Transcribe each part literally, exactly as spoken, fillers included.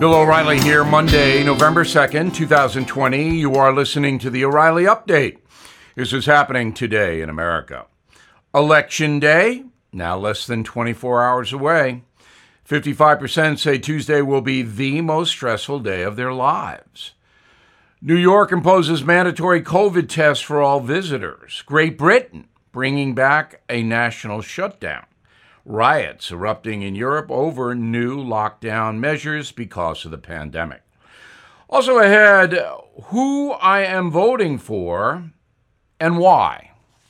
Bill O'Reilly here, Monday, November second, twenty twenty. You are listening to the O'Reilly Update. This is happening today in America. Election Day, now less than twenty-four hours away. fifty-five percent say Tuesday will be the most stressful day of their lives. New York imposes mandatory COVID tests for all visitors. Great Britain bringing back a national shutdown. Riots erupting in Europe over new lockdown measures because of the pandemic. Also ahead, who I am voting for and why.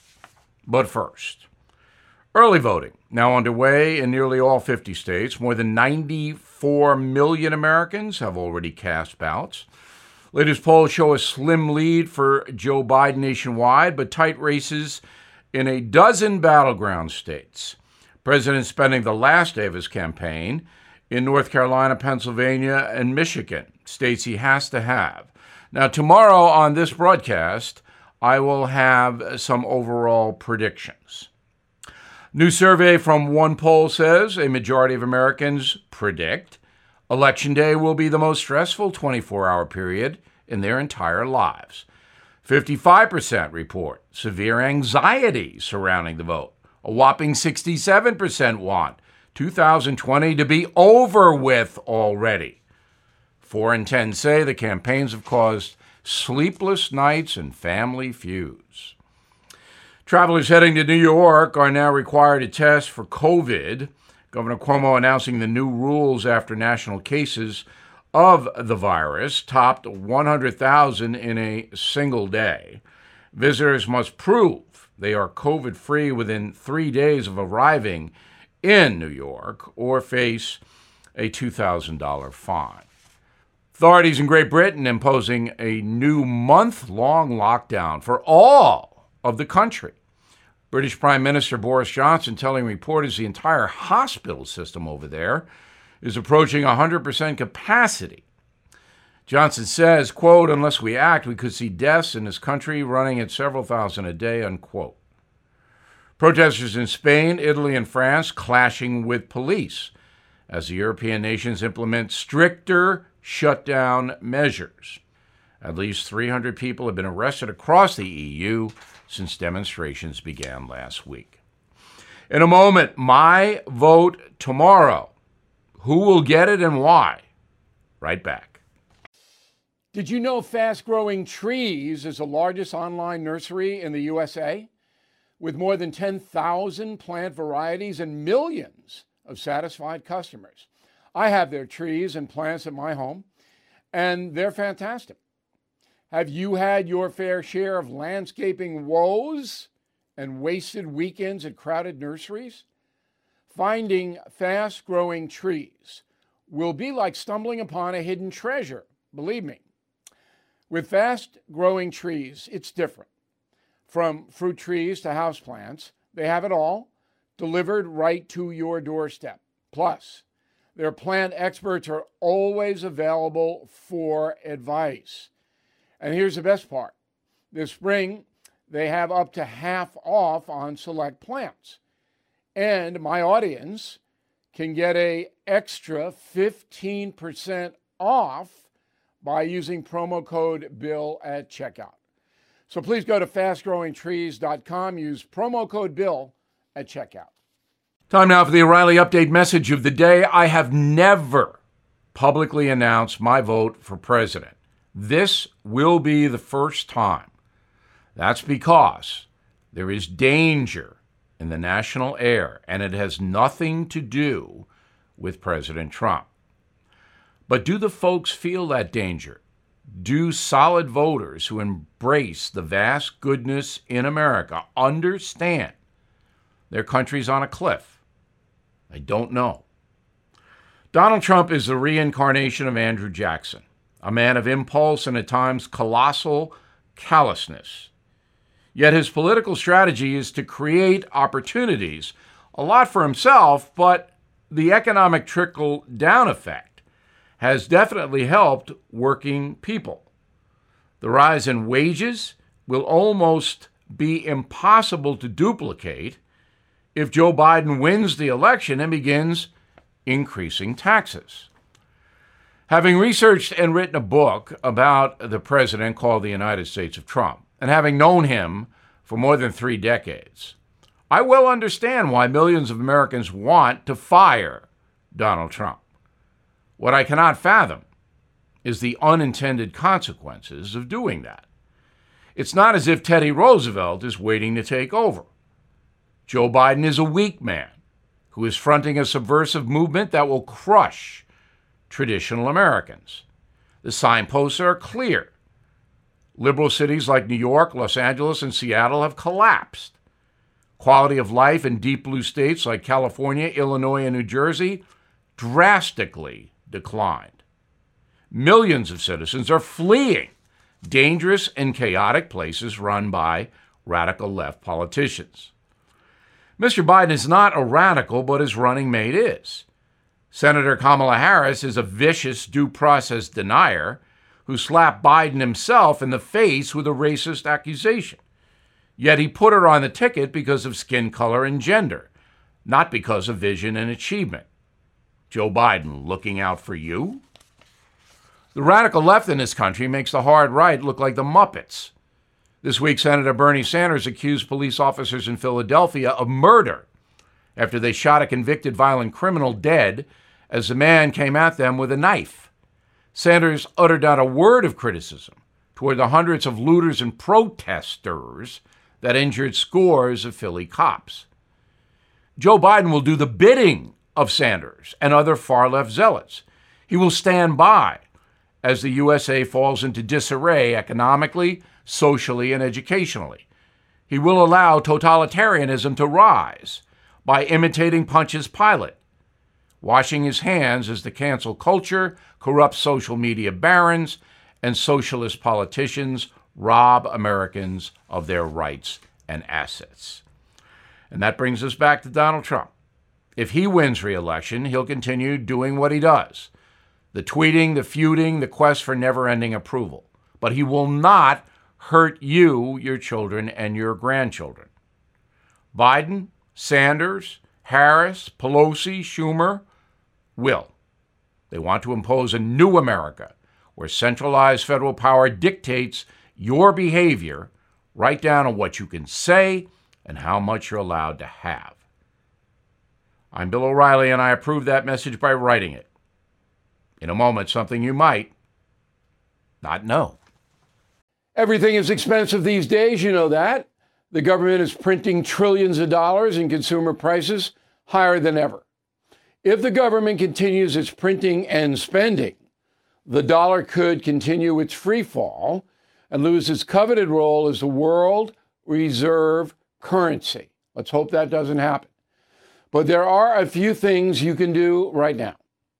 But first, early voting now underway in nearly all fifty states. More than ninety-four million Americans have already cast ballots. Latest polls show a slim lead for Joe Biden nationwide, but tight races in a dozen battleground states. President spending the last day of his campaign in North Carolina, Pennsylvania, and Michigan, states he has to have. Now, tomorrow on this broadcast, I will have some overall predictions. New survey from one poll says a majority of Americans predict Election Day will be the most stressful twenty-four hour period in their entire lives. fifty-five percent report severe anxiety surrounding the vote. A whopping sixty-seven percent want two thousand twenty to be over with already. Four in ten say the campaigns have caused sleepless nights and family feuds. Travelers heading to New York are now required to test for COVID. Governor Cuomo announcing the new rules after national cases of the virus topped one hundred thousand in a single day. Visitors must prove they are COVID-free within three days of arriving in New York or face a two thousand dollars fine. Authorities in Great Britain imposing a new month-long lockdown for all of the country. British Prime Minister Boris Johnson telling reporters the entire hospital system over there is approaching one hundred percent capacity. Johnson says, quote, unless we act, we could see deaths in this country running at several thousand a day, unquote. Protesters in Spain, Italy, and France clashing with police as the European nations implement stricter shutdown measures. At least three hundred people have been arrested across the E U since demonstrations began last week. In a moment, my vote tomorrow. Who will get it and why? Right back. Did you know Fast Growing Trees is the largest online nursery in the U S A? With more than ten thousand plant varieties and millions of satisfied customers. I have their trees and plants at my home, and they're fantastic. Have you had your fair share of landscaping woes and wasted weekends at crowded nurseries? Finding Fast Growing Trees will be like stumbling upon a hidden treasure, believe me. With Fast Growing Trees, it's different. From fruit trees to houseplants, they have it all delivered right to your doorstep. Plus, their plant experts are always available for advice. And here's the best part. This spring, they have up to half off on select plants. And my audience can get an extra fifteen percent off by using promo code BILL at checkout. So please go to fast growing trees dot com, use promo code BILL at checkout. Time now for the O'Reilly Update message of the day. I have never publicly announced my vote for president. This will be the first time. That's because there is danger in the national air, and it has nothing to do with President Trump. But do the folks feel that danger? Do solid voters who embrace the vast goodness in America understand their country's on a cliff? I don't know. Donald Trump is the reincarnation of Andrew Jackson, a man of impulse and at times colossal callousness. Yet his political strategy is to create opportunities, a lot for himself, but the economic trickle-down effect has definitely helped working people. The rise in wages will almost be impossible to duplicate if Joe Biden wins the election and begins increasing taxes. Having researched and written a book about the president called The United States of Trump, and having known him for more than three decades, I well understand why millions of Americans want to fire Donald Trump. What I cannot fathom is the unintended consequences of doing that. It's not as if Teddy Roosevelt is waiting to take over. Joe Biden is a weak man who is fronting a subversive movement that will crush traditional Americans. The signposts are clear. Liberal cities like New York, Los Angeles, and Seattle have collapsed. Quality of life in deep blue states like California, Illinois, and New Jersey drastically declined. Millions of citizens are fleeing dangerous and chaotic places run by radical left politicians. Mister Biden is not a radical, but his running mate is. Senator Kamala Harris is a vicious due process denier who slapped Biden himself in the face with a racist accusation. Yet he put her on the ticket because of skin color and gender, not because of vision and achievement. Joe Biden looking out for you? The radical left in this country makes the hard right look like the Muppets. This week, Senator Bernie Sanders accused police officers in Philadelphia of murder after they shot a convicted violent criminal dead as the man came at them with a knife. Sanders uttered not a word of criticism toward the hundreds of looters and protesters that injured scores of Philly cops. Joe Biden will do the bidding of Sanders and other far-left zealots. He will stand by as the U S A falls into disarray economically, socially, and educationally. He will allow totalitarianism to rise by imitating Pontius Pilate, washing his hands as the cancel culture, corrupt social media barons, and socialist politicians rob Americans of their rights and assets. And that brings us back to Donald Trump. If he wins re-election, he'll continue doing what he does. The tweeting, the feuding, the quest for never-ending approval. But he will not hurt you, your children, and your grandchildren. Biden, Sanders, Harris, Pelosi, Schumer will. They want to impose a new America where centralized federal power dictates your behavior right down to what you can say and how much you're allowed to have. I'm Bill O'Reilly, and I approve that message by writing it. In a moment, something you might not know. Everything is expensive these days, you know that. The government is printing trillions of dollars and consumer prices higher than ever. If the government continues its printing and spending, the dollar could continue its free fall and lose its coveted role as the world reserve currency. Let's hope that doesn't happen. But there are a few things you can do right now.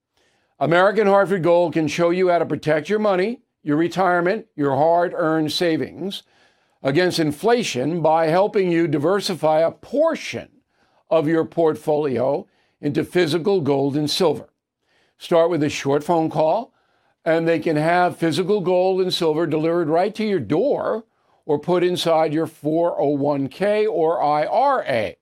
American Hartford Gold can show you how to protect your money, your retirement, your hard-earned savings against inflation by helping you diversify a portion of your portfolio into physical gold and silver. Start with a short phone call, and they can have physical gold and silver delivered right to your door or put inside your four oh one k or I R A.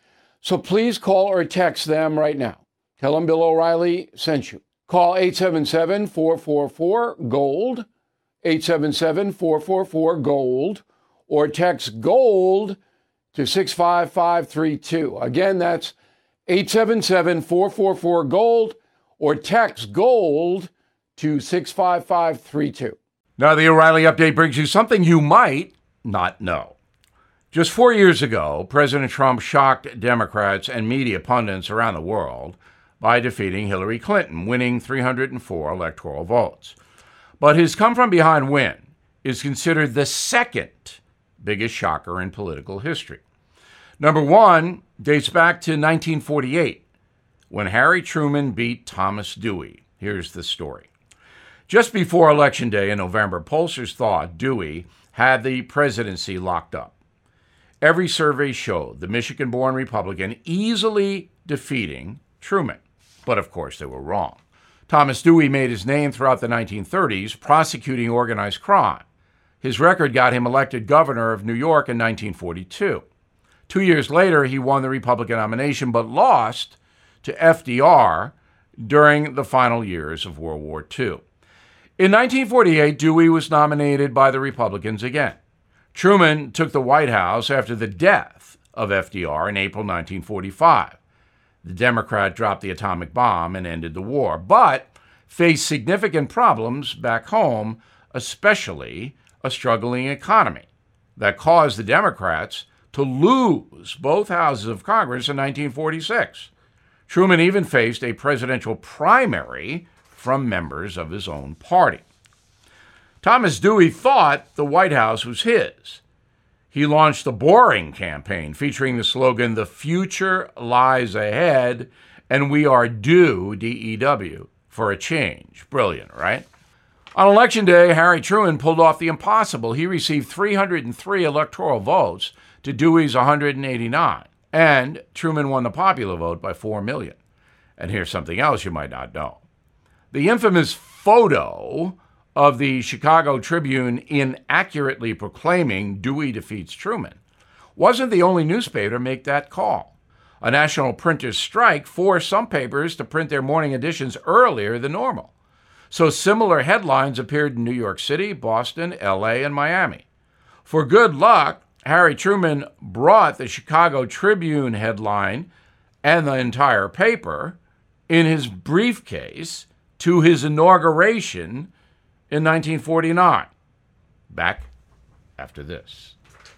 So please call or text them right now. Tell them Bill O'Reilly sent you. Call eight seven seven, four four four, GOLD, eight seven seven, four four four, GOLD, or text GOLD to six five five three two. Again, that's eight seven seven, four four four, GOLD, or text GOLD to six five five three two. Now, the O'Reilly Update brings you something you might not know. Just four years ago, President Trump shocked Democrats and media pundits around the world by defeating Hillary Clinton, winning three hundred four electoral votes. But his come-from-behind win is considered the second biggest shocker in political history. Number one dates back to nineteen forty-eight, when Harry Truman beat Thomas Dewey. Here's the story. Just before Election Day in November, pollsters thought Dewey had the presidency locked up. Every survey showed the Michigan-born Republican easily defeating Truman. But of course, they were wrong. Thomas Dewey made his name throughout the nineteen thirties prosecuting organized crime. His record got him elected governor of New York in nineteen forty-two. Two years later, he won the Republican nomination, but lost to F D R during the final years of World War Two. In nineteen forty-eight, Dewey was nominated by the Republicans again. Truman took the White House after the death of F D R in April nineteen forty-five. The Democrat dropped the atomic bomb and ended the war, but faced significant problems back home, especially a struggling economy that caused the Democrats to lose both houses of Congress in nineteen forty-six. Truman even faced a presidential primary from members of his own party. Thomas Dewey thought the White House was his. He launched the Boring campaign featuring the slogan, "The future lies ahead, and we are due, D E W, for a change." Brilliant, right? On Election Day, Harry Truman pulled off the impossible. He received three hundred three electoral votes to Dewey's one hundred eighty-nine, and Truman won the popular vote by four million. And here's something else you might not know. The infamous photo of the Chicago Tribune inaccurately proclaiming Dewey defeats Truman wasn't the only newspaper to make that call. A national printers' strike forced some papers to print their morning editions earlier than normal. So similar headlines appeared in New York City, Boston, L A, and Miami. For good luck, Harry Truman brought the Chicago Tribune headline and the entire paper in his briefcase to his inauguration in nineteen forty-nine. Back after this.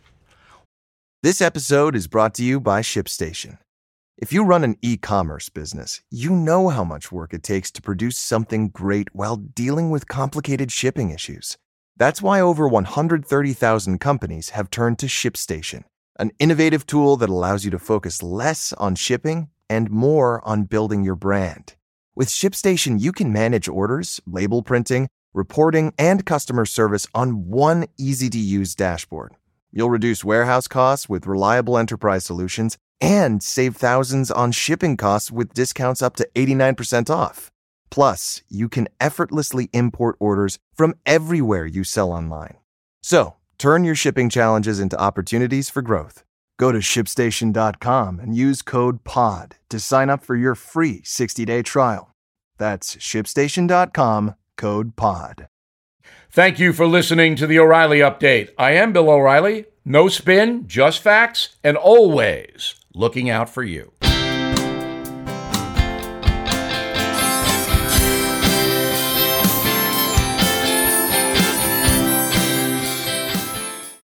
This episode is brought to you by ShipStation. If you run an e-commerce business, you know how much work it takes to produce something great while dealing with complicated shipping issues. That's why over one hundred thirty thousand companies have turned to ShipStation, an innovative tool that allows you to focus less on shipping and more on building your brand. With ShipStation, you can manage orders, label printing, reporting, and customer service on one easy-to-use dashboard. You'll reduce warehouse costs with reliable enterprise solutions and save thousands on shipping costs with discounts up to eighty-nine percent off. Plus, you can effortlessly import orders from everywhere you sell online. So, turn your shipping challenges into opportunities for growth. Go to ship station dot com and use code P O D to sign up for your free sixty-day trial. That's ship station dot com, code P O D. Thank you for listening to the O'Reilly Update. I am Bill O'Reilly. No spin, just facts, and always looking out for you.